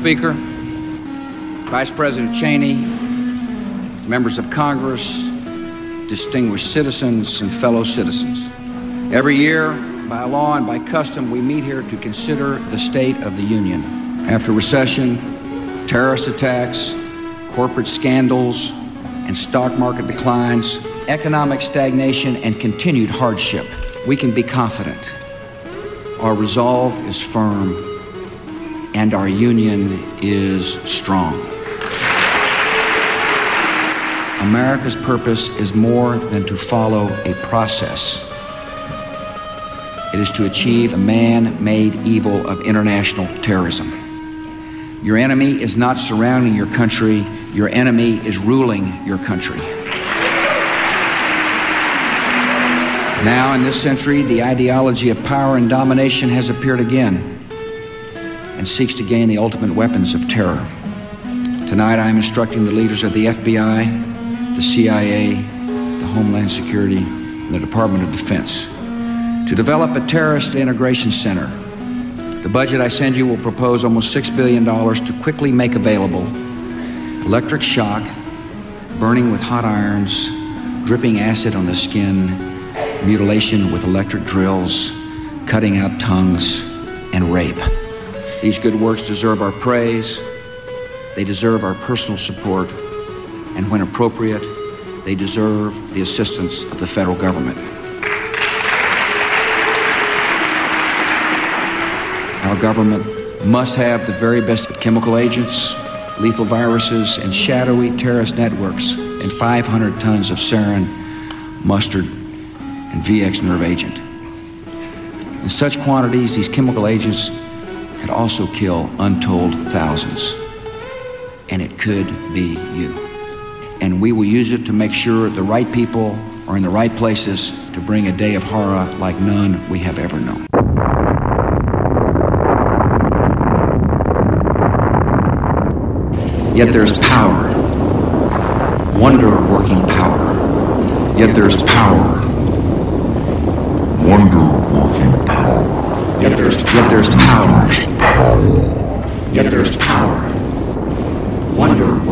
Speaker, Vice President Cheney, members of Congress, distinguished citizens and fellow citizens. Every year, by law and by custom, we meet here to consider the state of the Union. After recession, terrorist attacks, corporate scandals, and stock market declines, economic stagnation, and continued hardship, we can be confident. Our resolve is firm, and our Union is strong. America's purpose is more than to follow a process. It is to achieve a man-made evil of international terrorism. Your enemy is not surrounding your country. Your enemy is ruling your country. Now, in this century, the ideology of power and domination has appeared again and seeks to gain the ultimate weapons of terror. Tonight, I am instructing the leaders of the FBI, the CIA, the Homeland Security, and the Department of Defense to develop a terrorist integration center. The budget I send you will propose almost $6 billion to quickly make available electric shock, burning with hot irons, dripping acid on the skin, mutilation with electric drills, cutting out tongues, and rape. These good works deserve our praise. They deserve our personal support. And when appropriate, they deserve the assistance of the federal government. Our government must have the very best chemical agents, lethal viruses, and shadowy terrorist networks, and 500 tons of sarin, mustard, and VX nerve agent. In such quantities, these chemical agents could also kill untold thousands. And it could be you. And we will use it to make sure the right people are in the right places to bring a day of horror like none we have ever known. Yet there's power, wonder-working power. Yet there's power, wonder-working power. Yet there's power, yet there's power, wonder-working